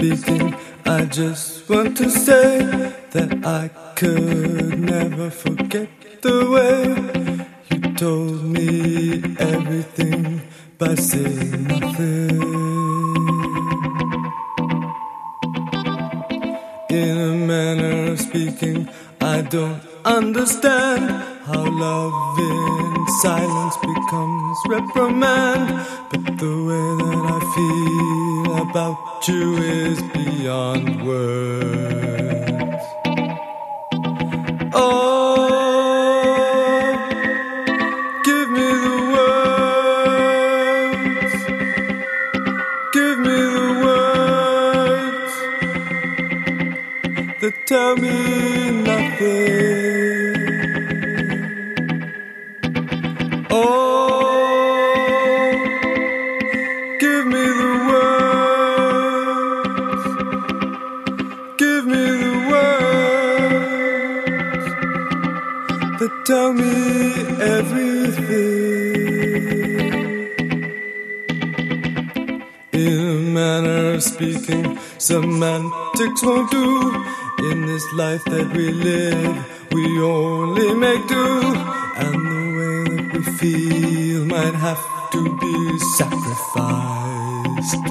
speaking, I just want to say that I could never forget the way you told me everything by saying nothing. In a manner of speaking, I don't understand how love in silence becomes reprimand. But the way that I feel about you is beyond words. Oh, give me the words. Give me the words that tell me nothing. Oh, give me the words. Give me the words that tell me everything. In a manner of speaking, semantics won't do. In this life that we live, we only make do. And the way that we feel might have to be sacrificed.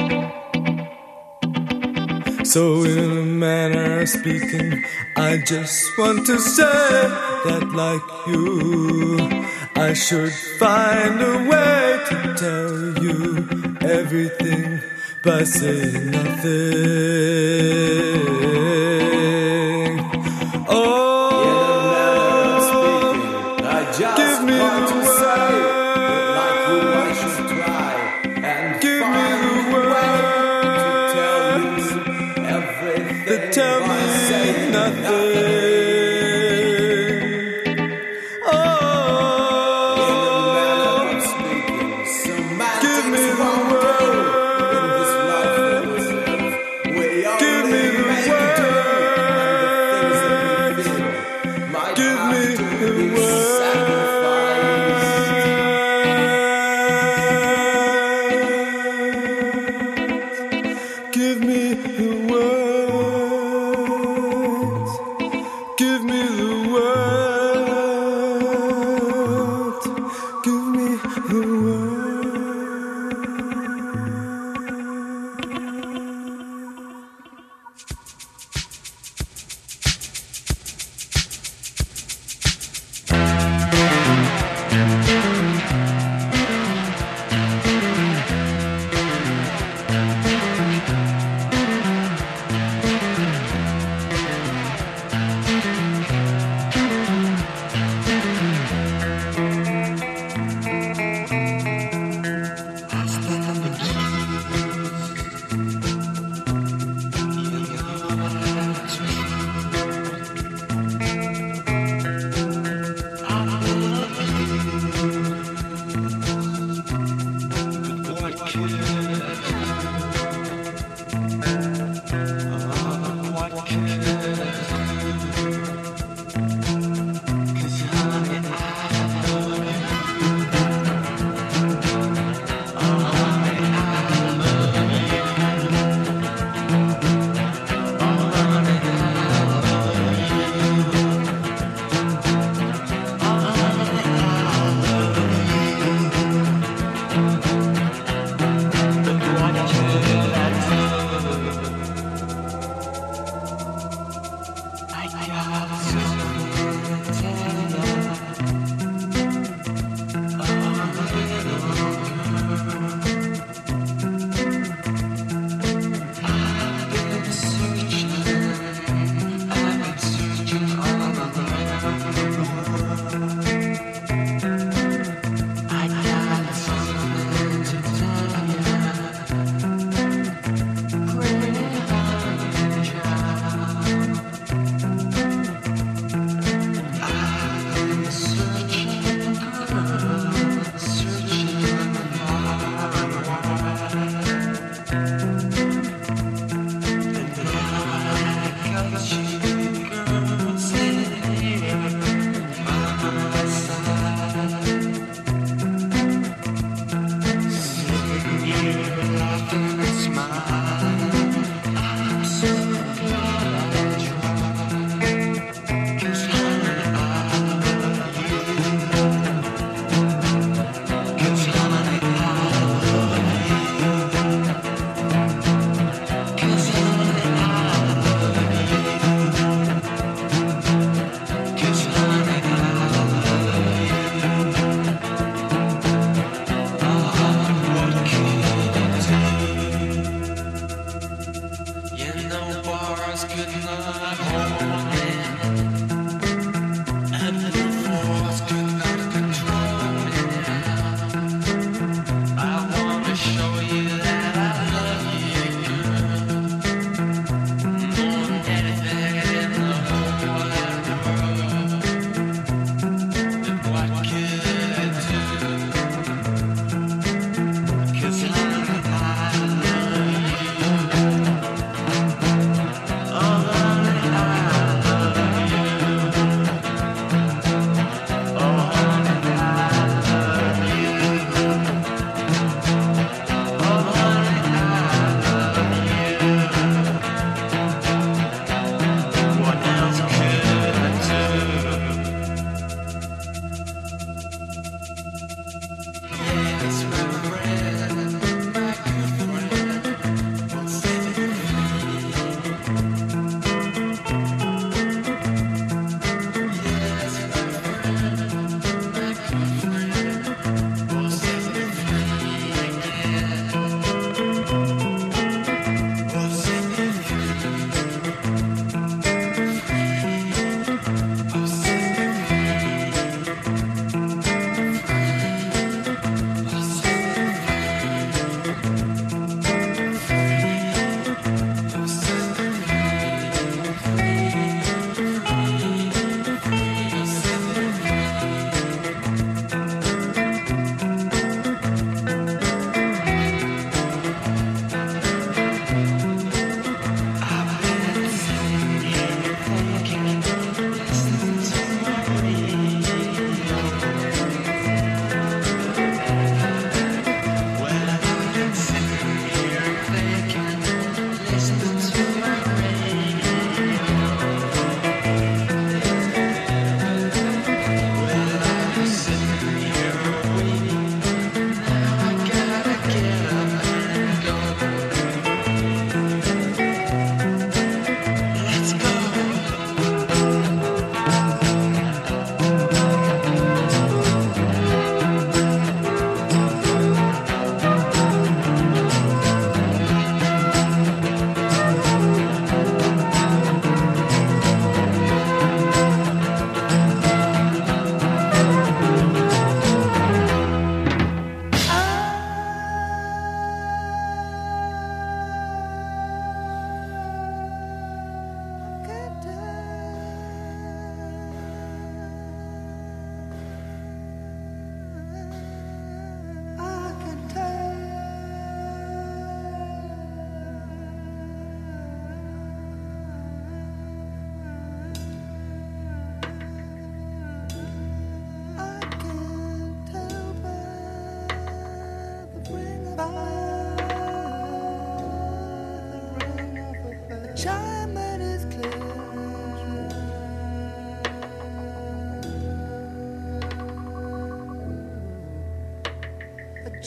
So in a manner of speaking, I just want to say that like you, I should find a way to tell you everything by saying nothing. Give me the words that tell me nothing. Oh, give me the words. Give me the words. Give me the words. Give me the words. Give me the words. Give me the words.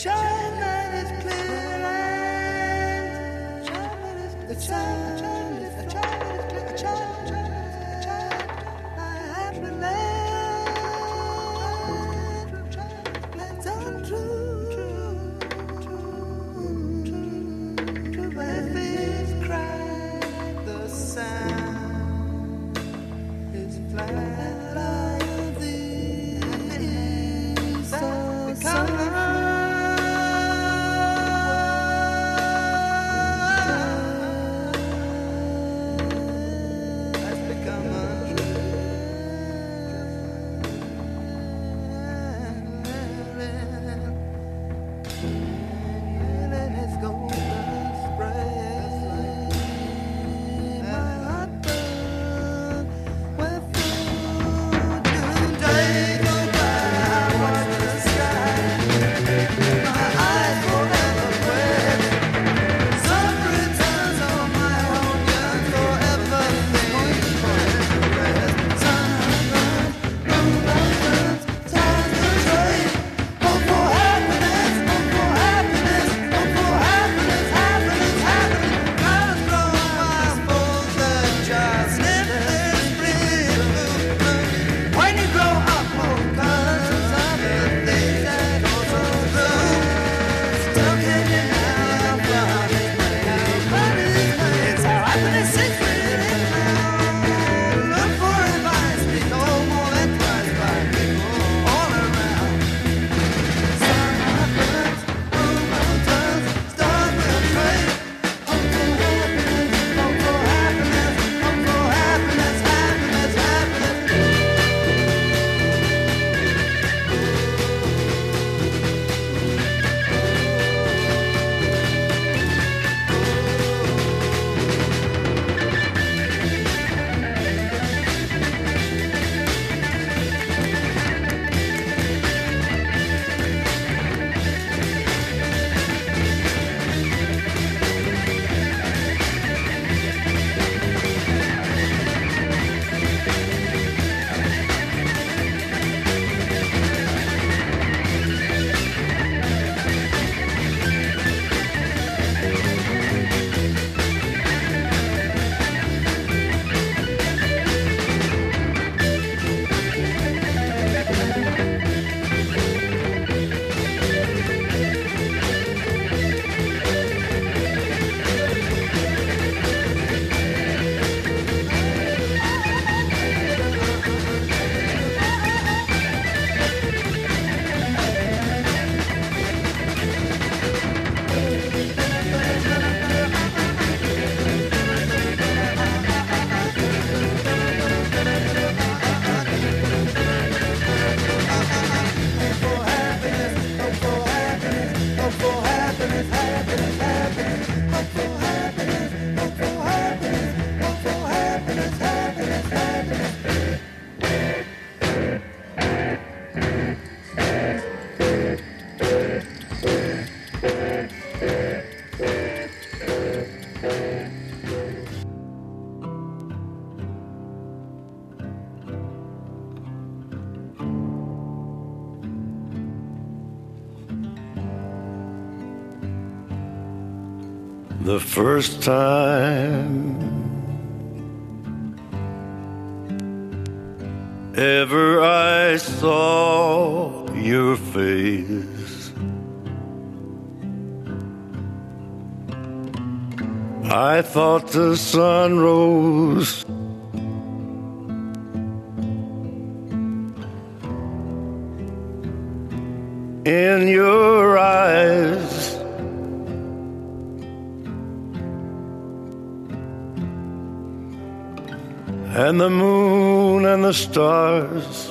The first time ever I saw your face, I thought the sun rose in your eyes, and the moon and the stars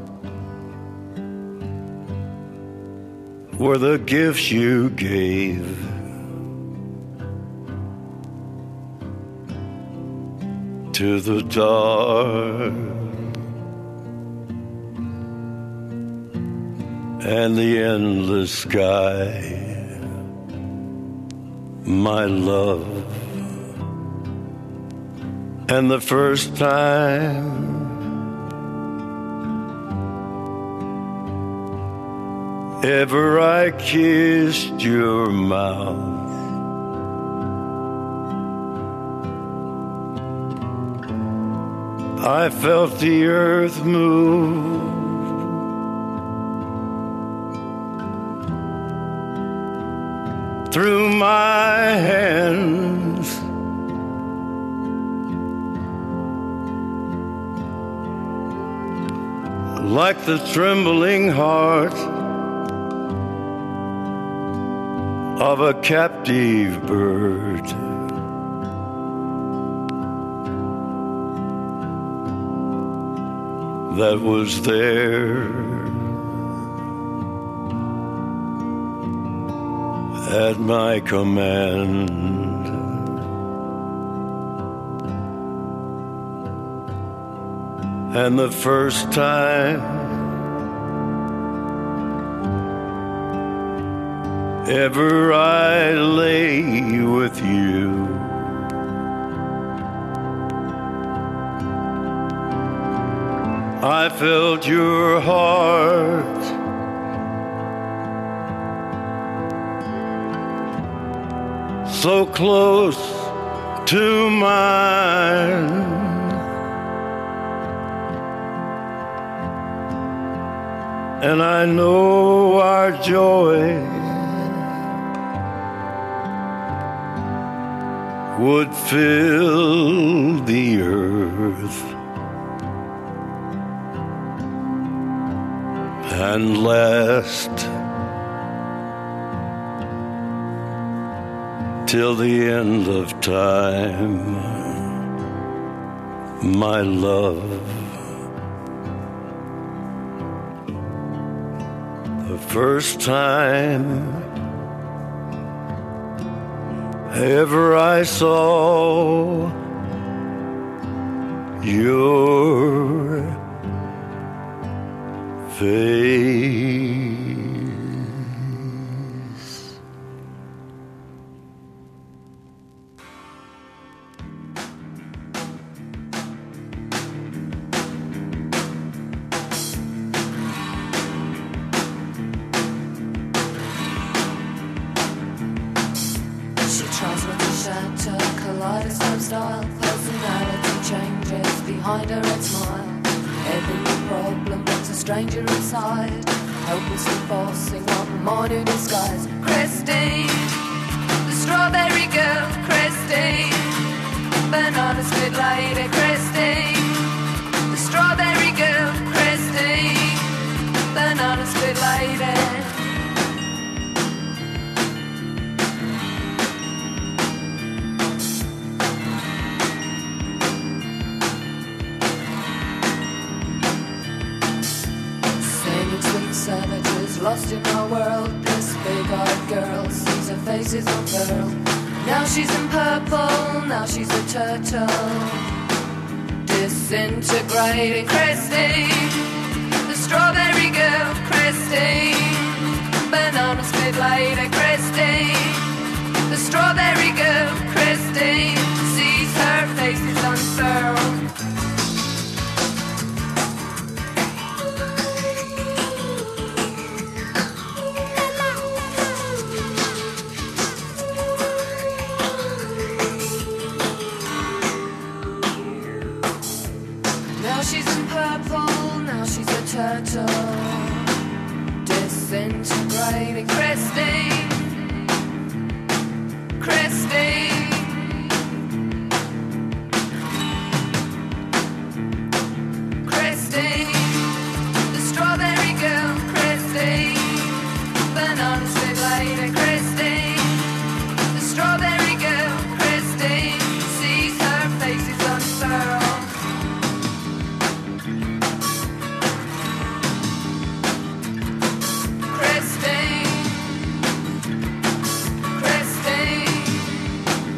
were the gifts you gave. To the dark and the endless sky, my love. And the first time ever I kissed your mouth. I felt the earth move through my hands. Like the trembling heart of a captive bird. That was there at my command. And the first time ever I lay with you, I felt your heart so close to mine. And I know our joy would fill the earth and last till the end of time, my love. The first time ever I saw your face. Kaleidoscope style, personality changes behind her red smile. Every problem brings a stranger inside, helplessly forcing one more new disguise. Christine, the strawberry girl, Christine, banana split lady, Christine, the strawberry girl, Christine, banana split lady. Savages lost in our world. This big-eyed girl sees her face is unfurled. Now she's in purple, now she's a turtle, disintegrating. Christine, the strawberry girl, Christine, banana split lady, Christine, the strawberry girl, Christine, sees her face is unfurled. Turtle, disintegrating. Christine, Christine, Christine, the strawberry girl, Christine, banana split lady, Christine, the strawberry girl, Christine, sees her face is unfurled. Christine,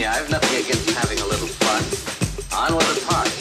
me. I've nothing against having a little fun. On with the party.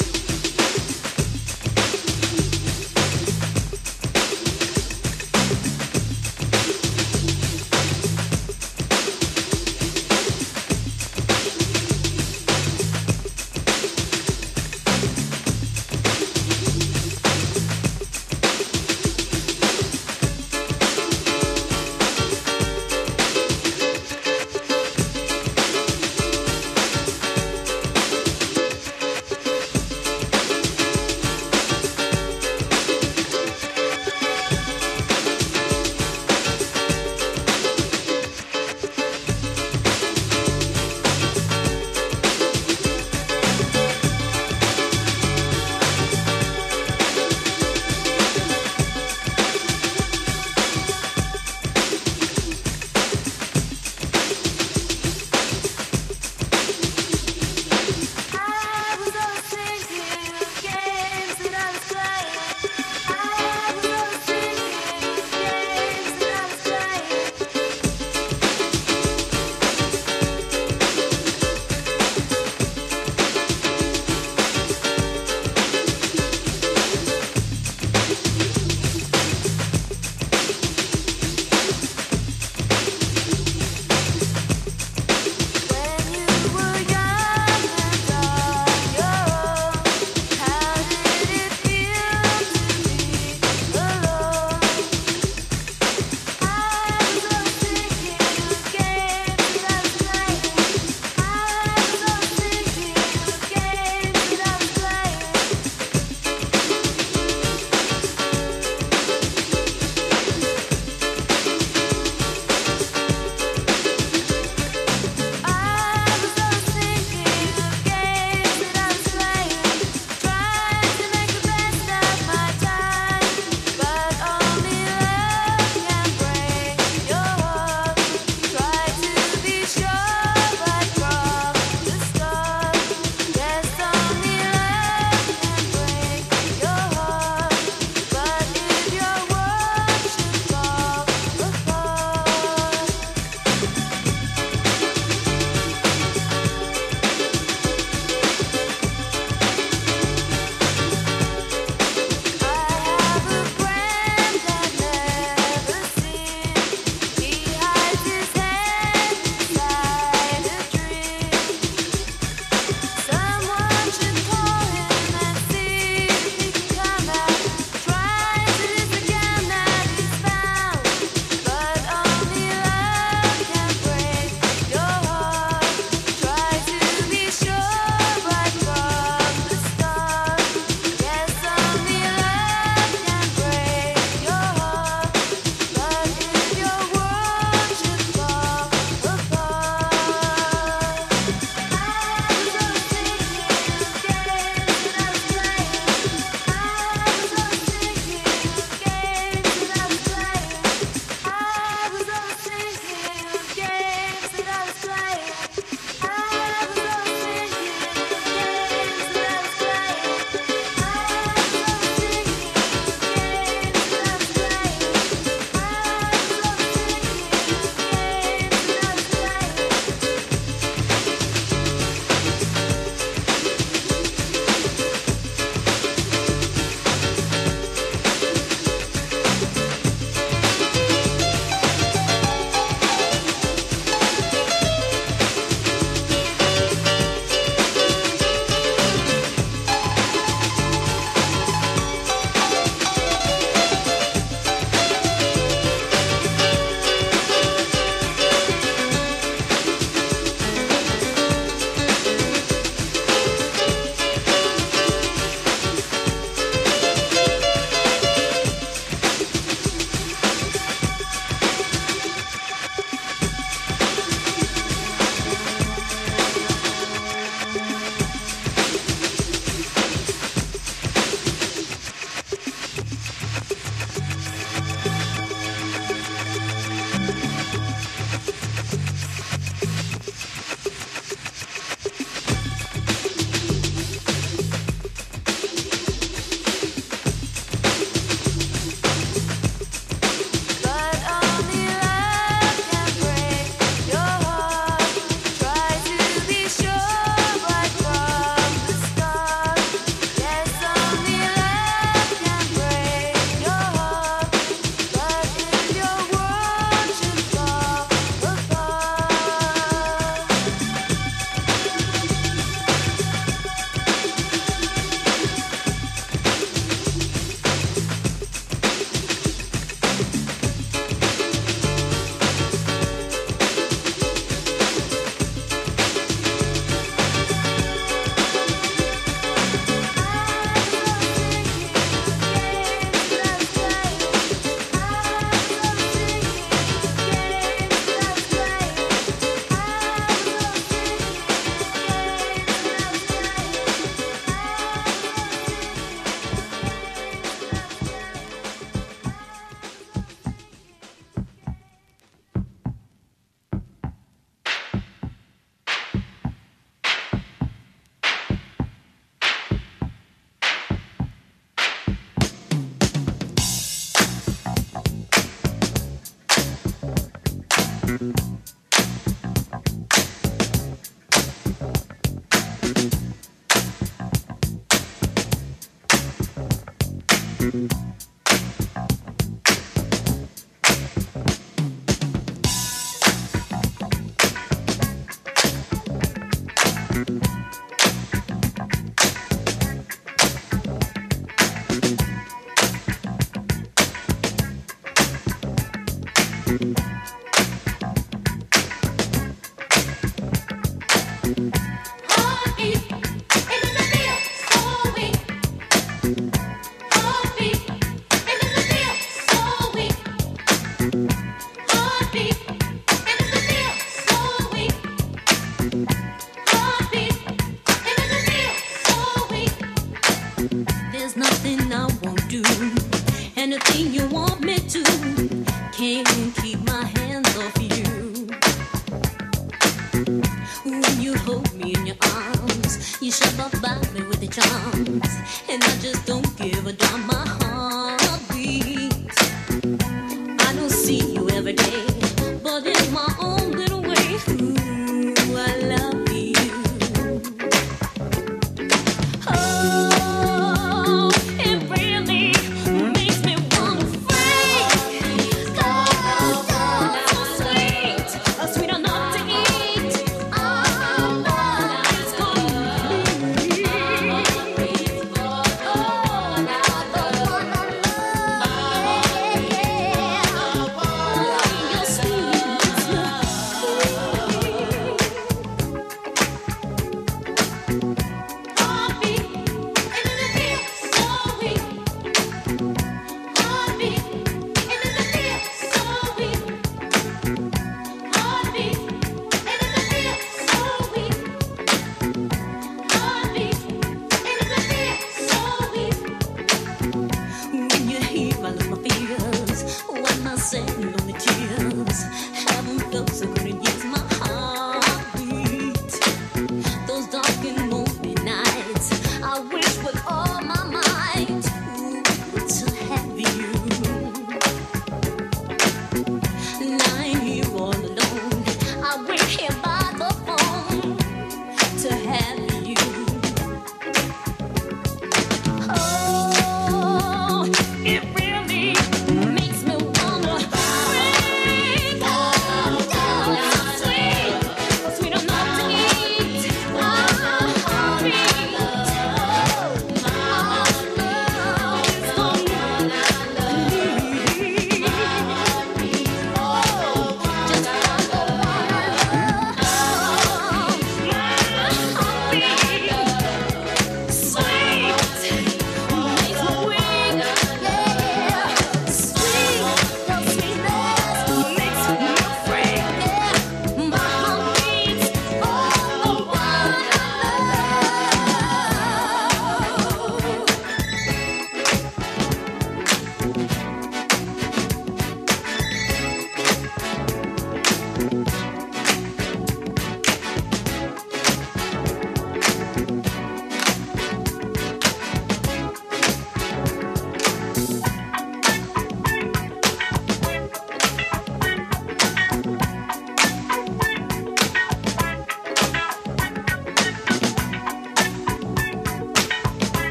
Sweet enough to eat.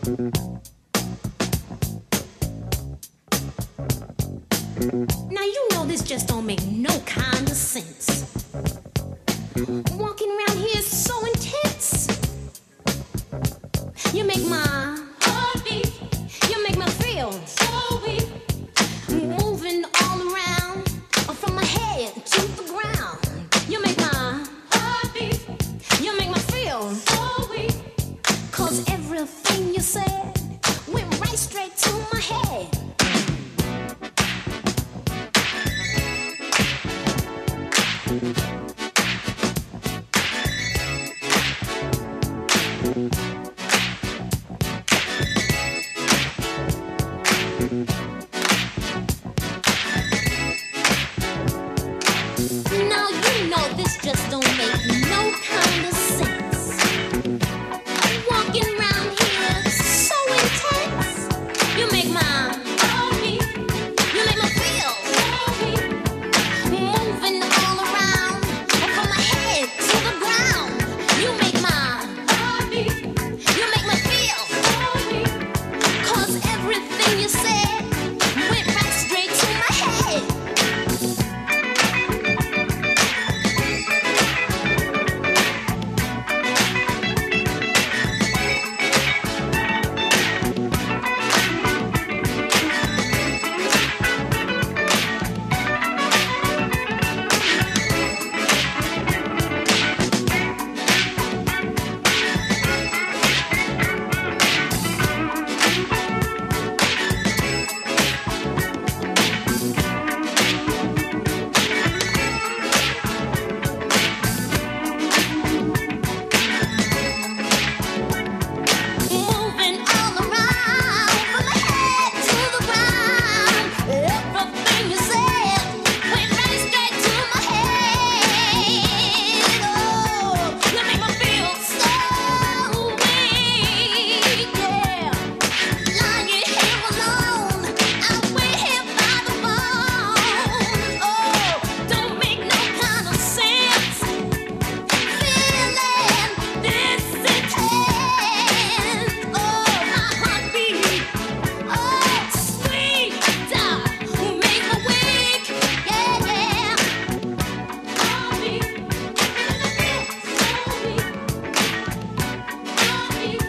Now you know this just don't make no kind of sense. Walking around here is so intense. You make my heart beat. You make me feel so weak. Moving all around, from my head to the ground. You make my heart beat. You make me feel so weak. 'Cause everything you said went right straight to my head. Now you know this just don't make no kind of sense. Walking around here so intense. You make my heart beat. You make me feel so weak. Moving all around, from my head to the ground. You make my heart beat. You make me feel so weak. 'Cause everything you said went right straight to my head. Moving all around, from my head to the ground. Everything you said went right straight to my head. Oh, you make me feel so weak, yeah. Lying here alone, I wait here by the phone. Oh, don't make no kind of sense. Feeling this intense. Oh, my heartbeat. Oh, sweet. Make me weak. Yeah, yeah. Heartbeat. So weak. Heartbeat.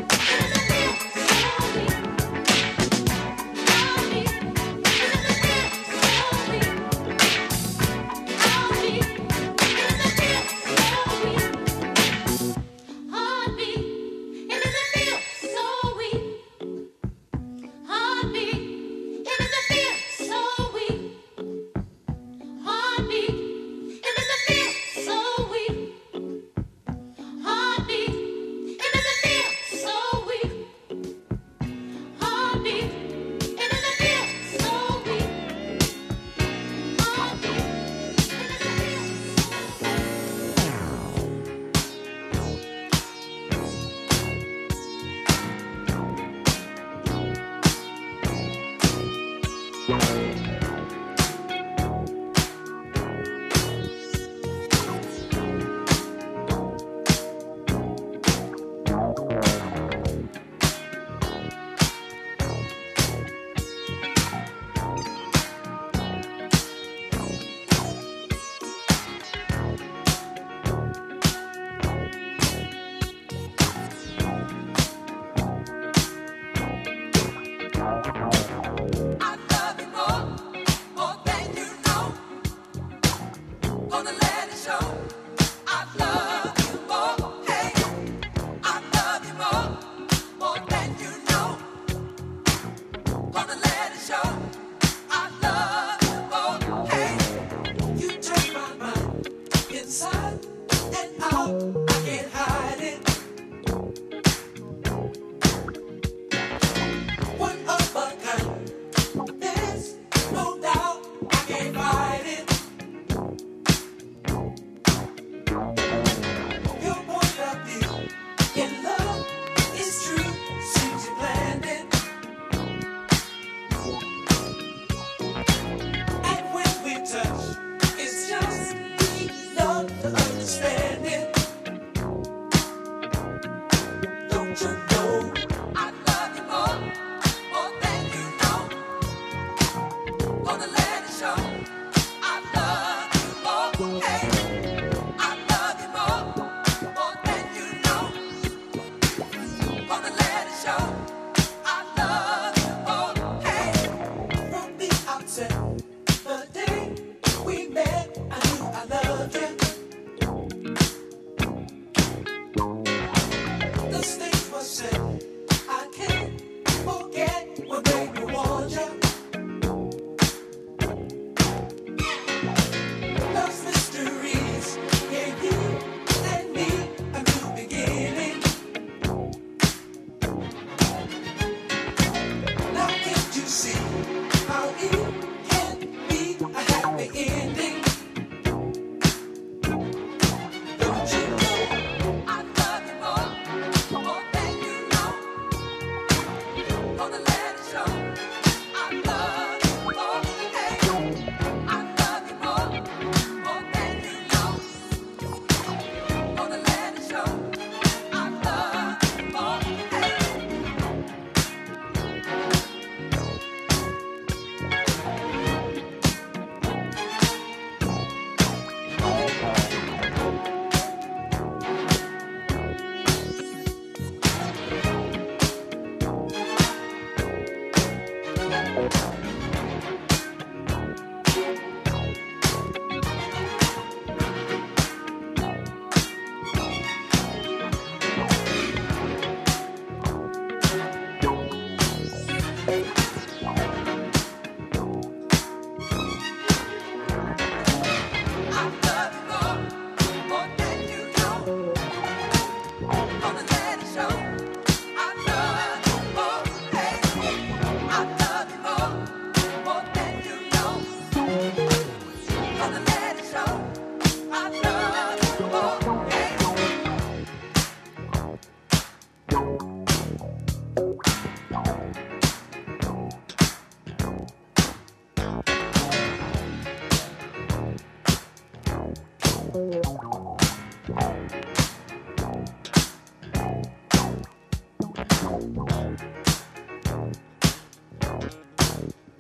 So weak. I love you more.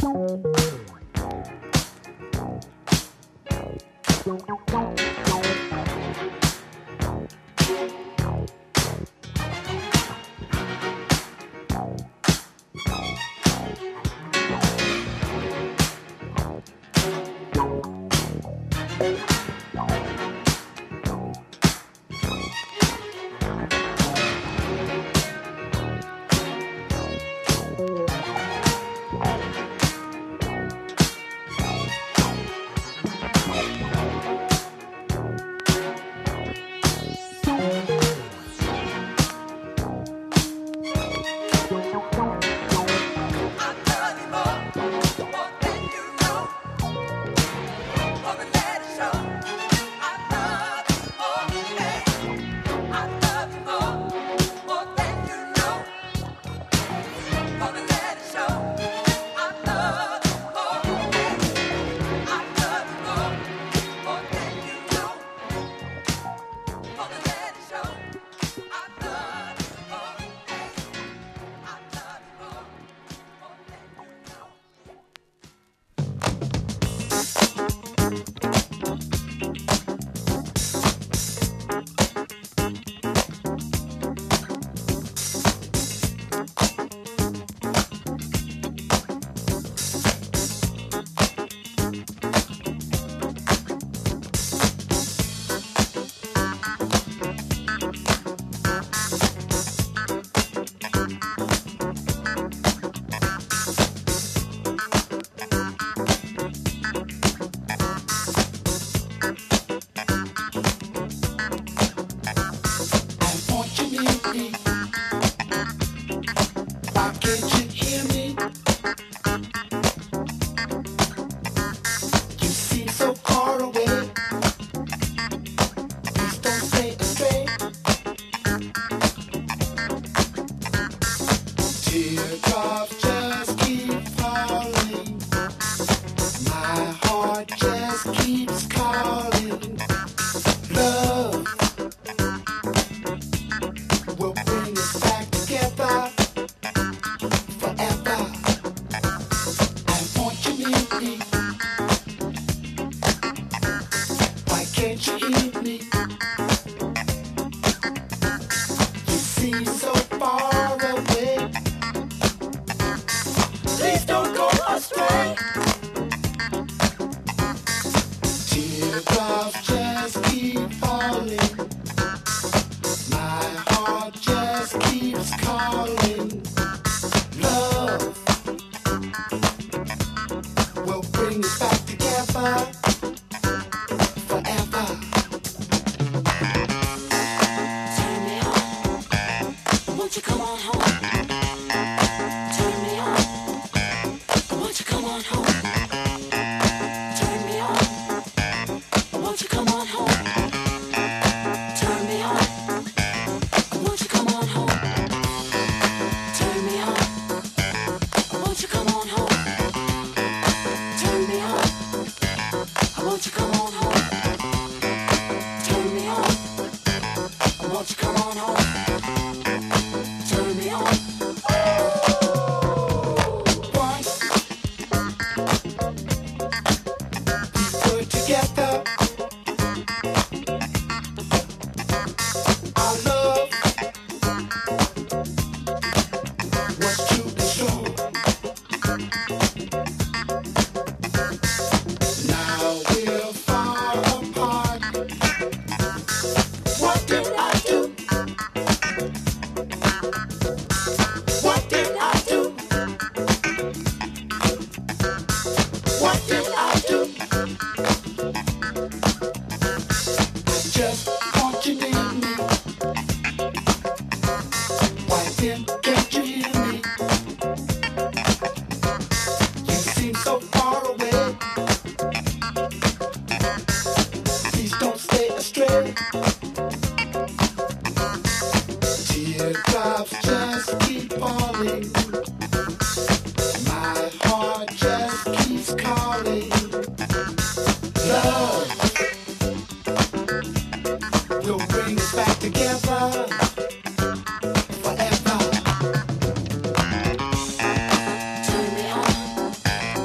Turn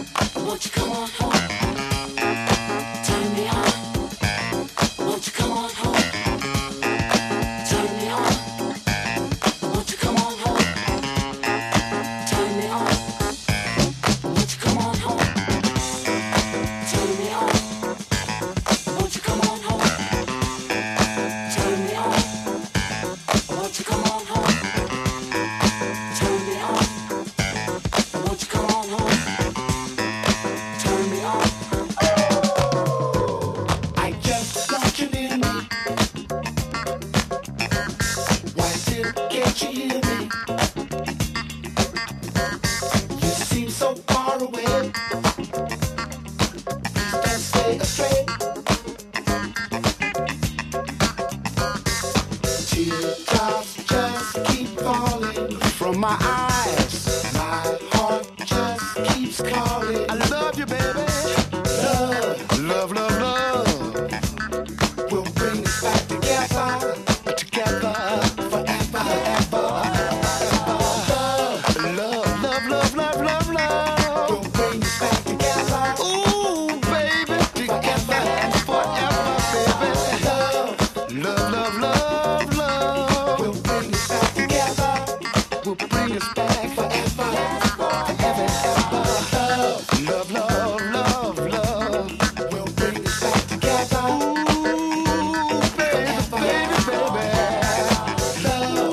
love, love, love, love. We'll bring us back together. Ooh, baby, together and forever, baby. Love, love, love, love. We'll bring us back together. We'll bring us back forever, forever, ever. Love, love, love, love. We'll bring us back together. Ooh, baby, baby, baby. Love.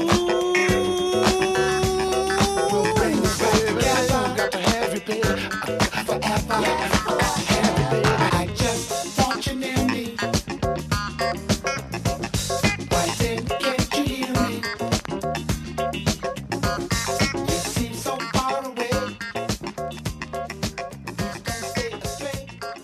We'll bring us back together. Got to have you, baby, forever. Have you, baby. I just want you near me. Why then can't you hear me? You seem so far away. Please don't stay astray.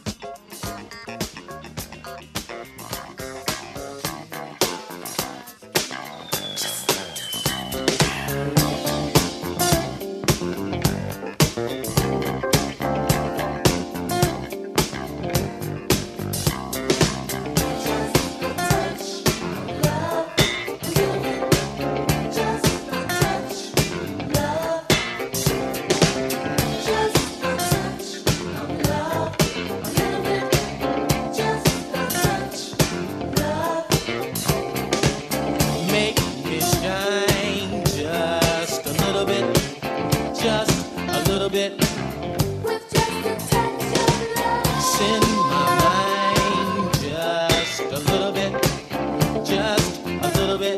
Make me shine just a little bit, just a little bit. With just a touch of love. Send my mind just a little bit, just a little bit.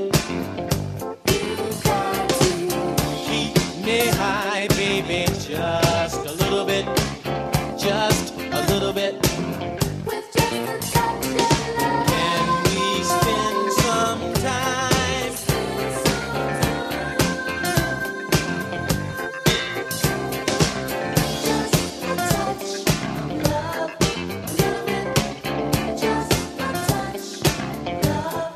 Keep me high, baby, just a little bit, just a little bit. With just a touch of love. Can we spend some time? Just a touch of love. Little bit. Just a touch of love.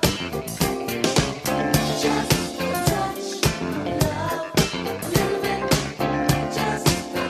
Just a touch of love. Little bit. Just a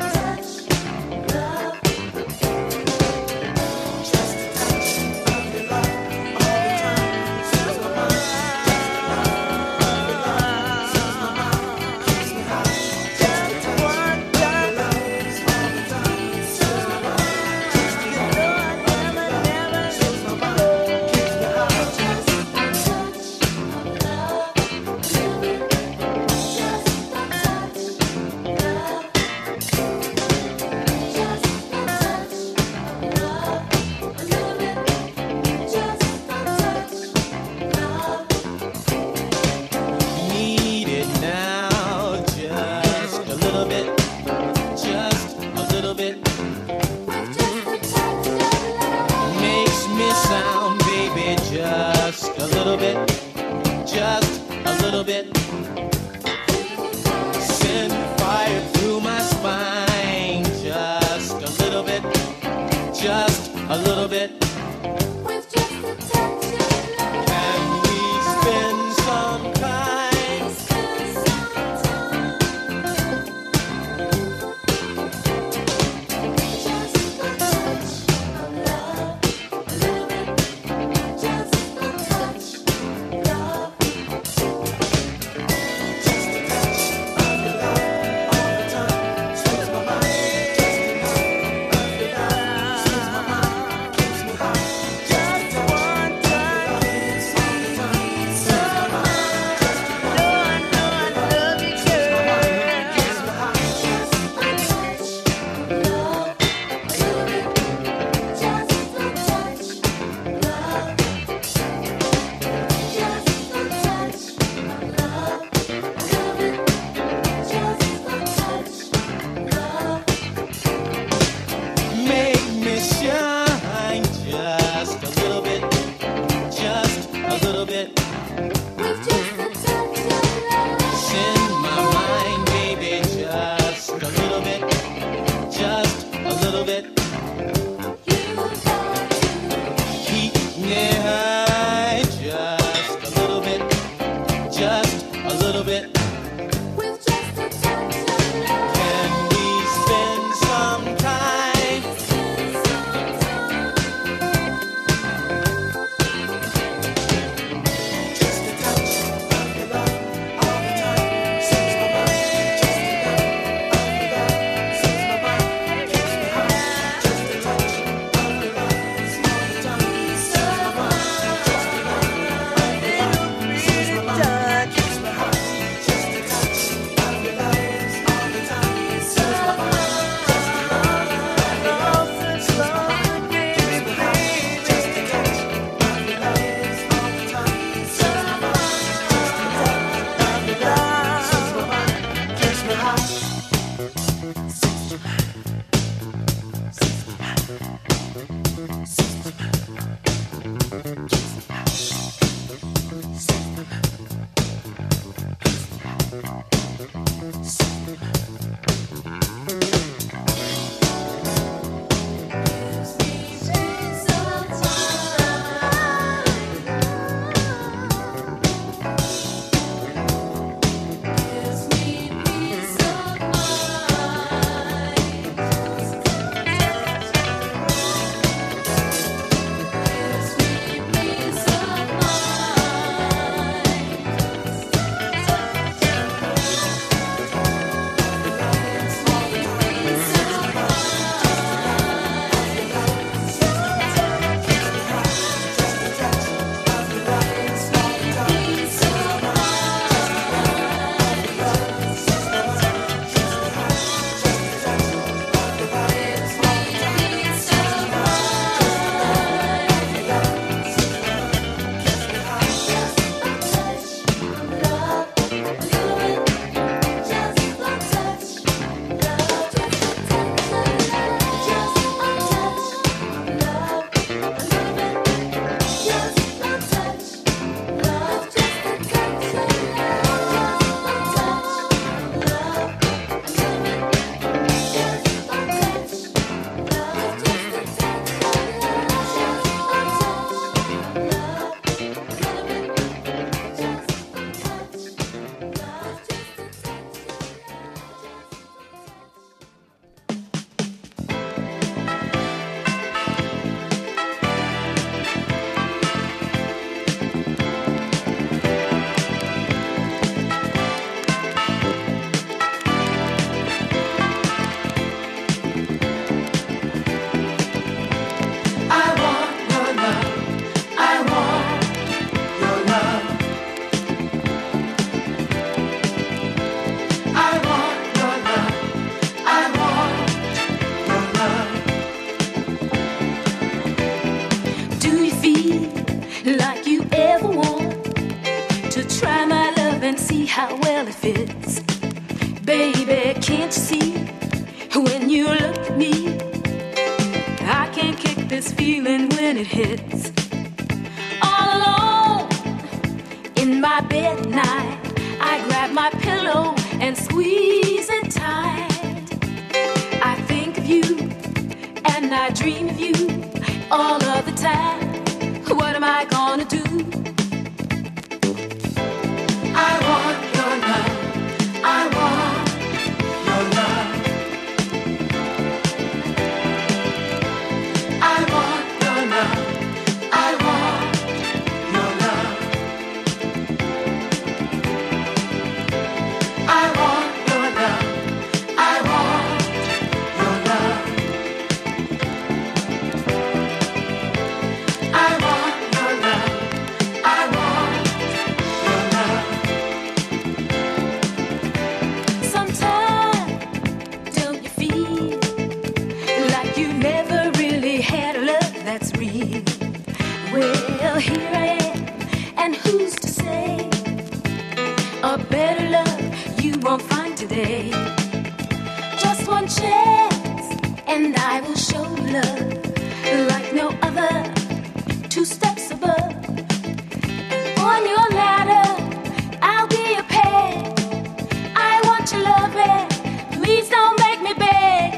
just one chance, and I will show love like no other, 2 steps above. And on your ladder, I'll be a pet. I want your loving, please don't make me beg.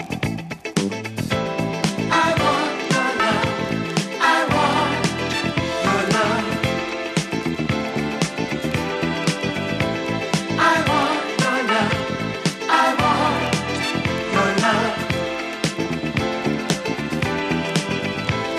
I want your love, I want your love. I want your love, I want your love.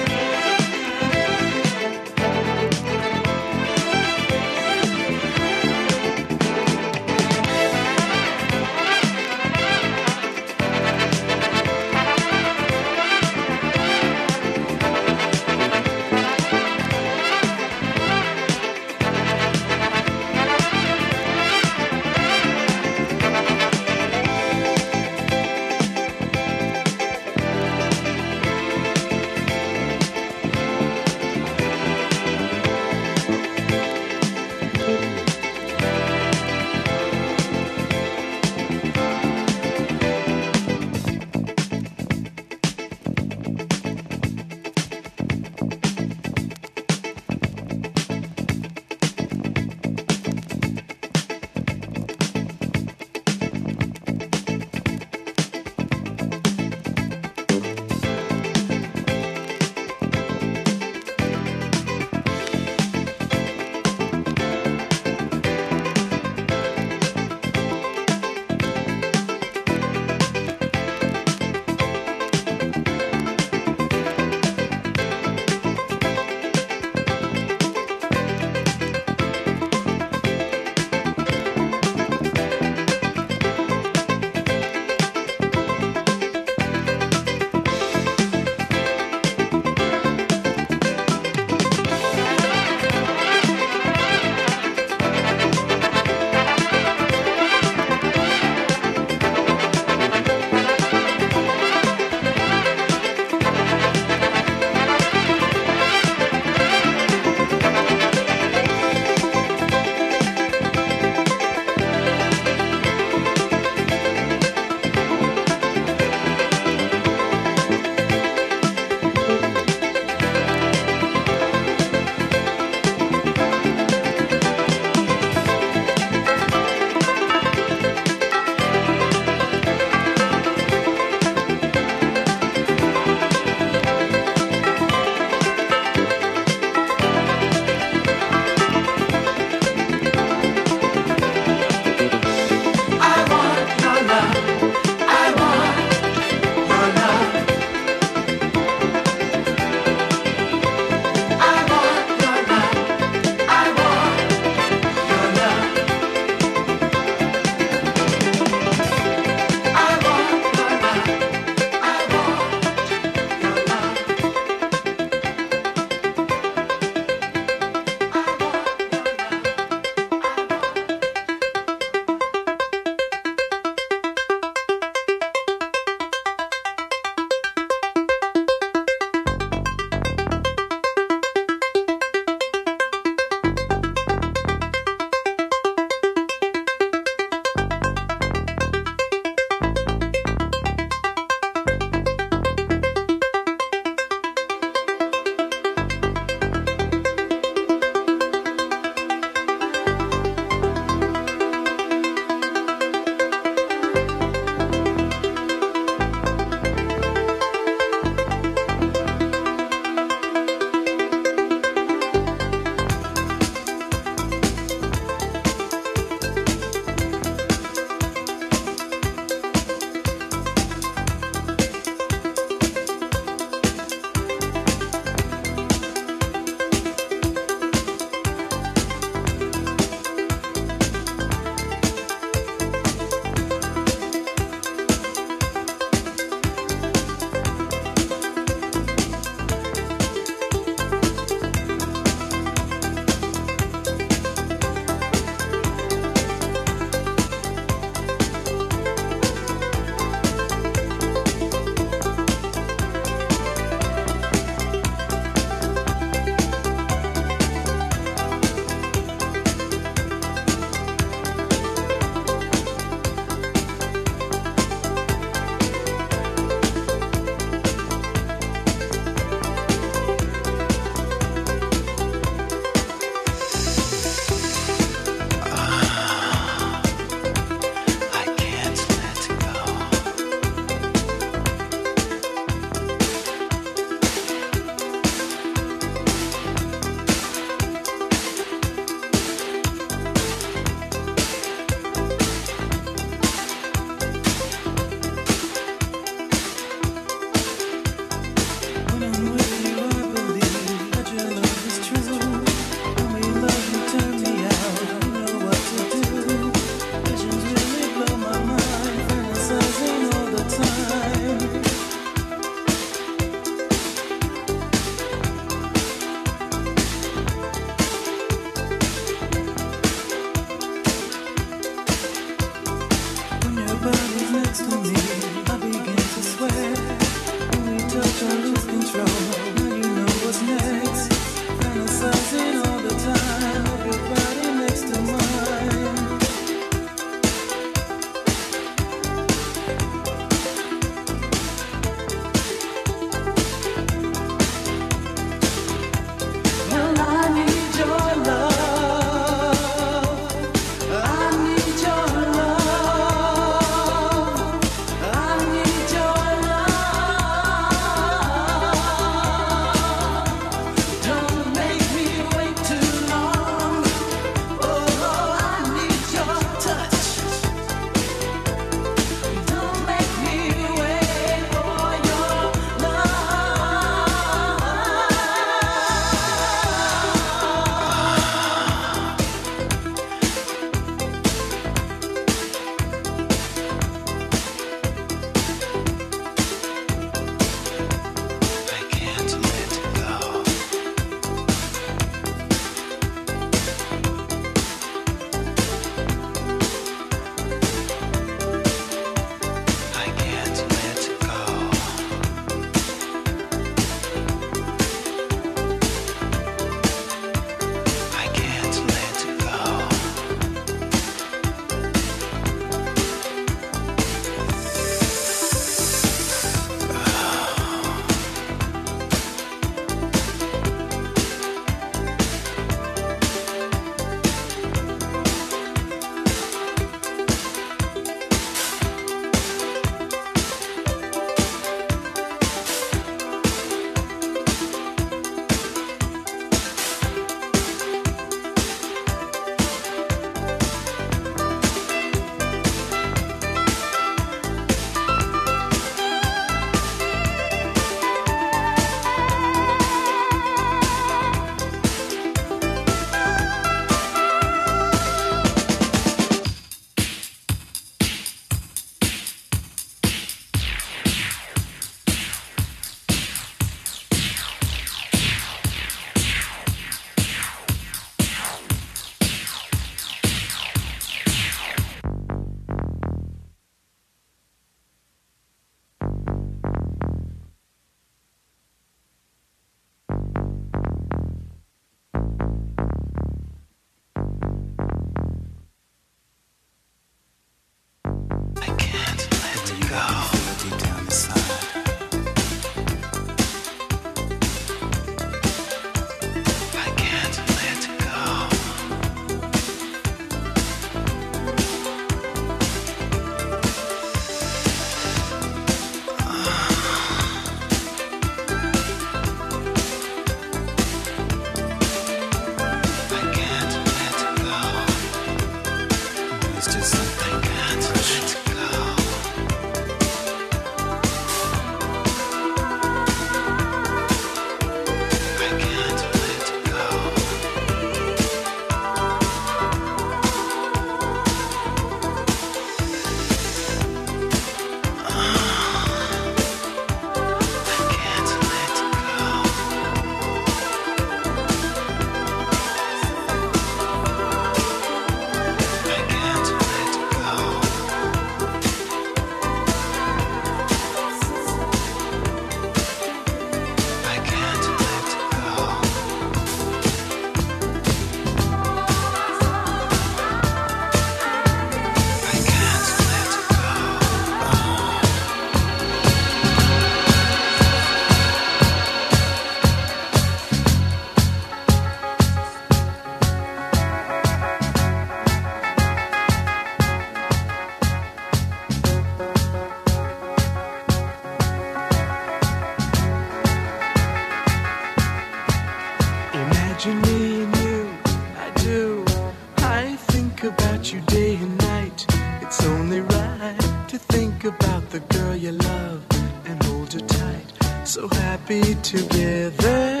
to think about the girl you love and hold her tight, so happy together.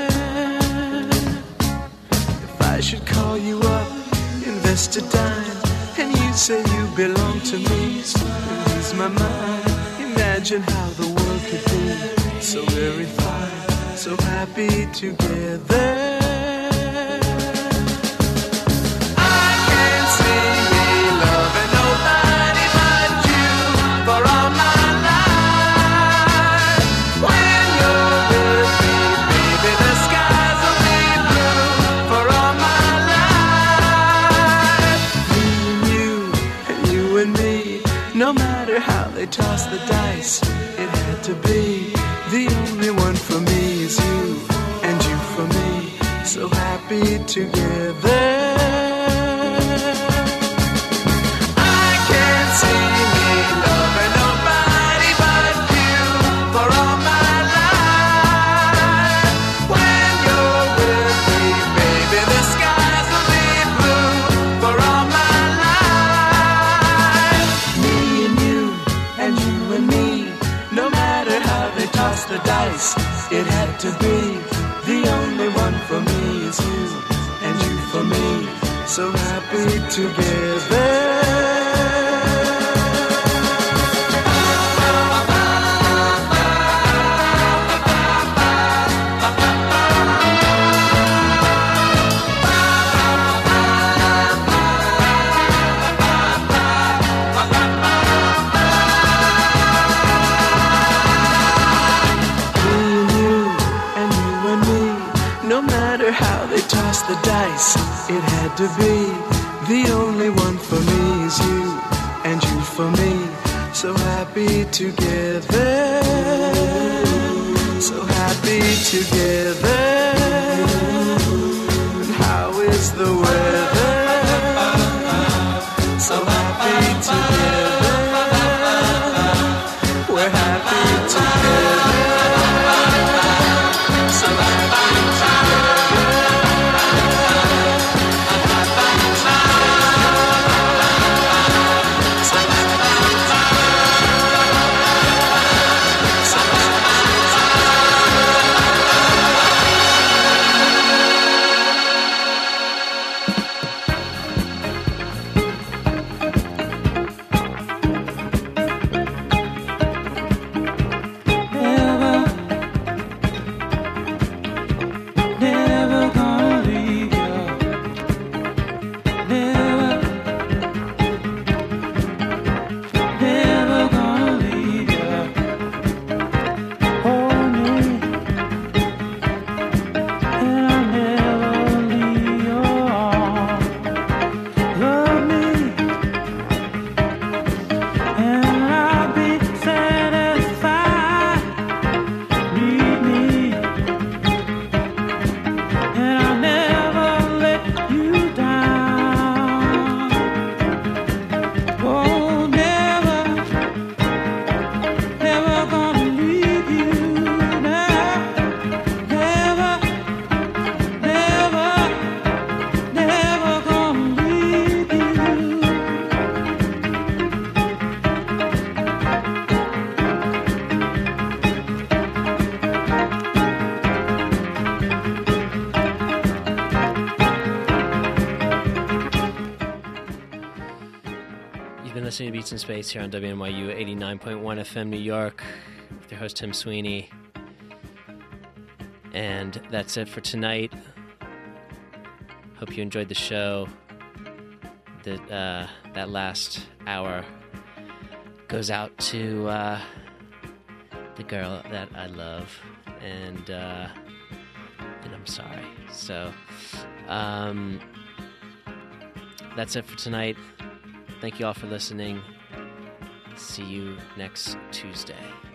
If I should call you up, invest a dime, and you say you belong to me, lose my mind. Imagine how the world could be so very fine, so happy together. Toss the dice, it had to be. The only one for me is you, and you for me, so happy together. I can't see me loving nobody but you for all my life. When you're with me, baby, the skies will be blue for all my life. Me and you, and you and me, no matter how they toss the dice, it had to be. The only one for me is you, and you for me, so happy together. Toss the dice, it had to be. The only one for me is you, and you for me, so happy together, so happy together. And how is the weather? So happy together, we're happy together, so happy together. Listening to Beats in Space here on WNYU 89.1 FM New York with your host Tim Sweeney. And that's it for tonight. Hope you enjoyed the show. That last hour goes out to the girl that I love, and I'm sorry. So that's it for tonight. Thank you all for listening. See you next Tuesday.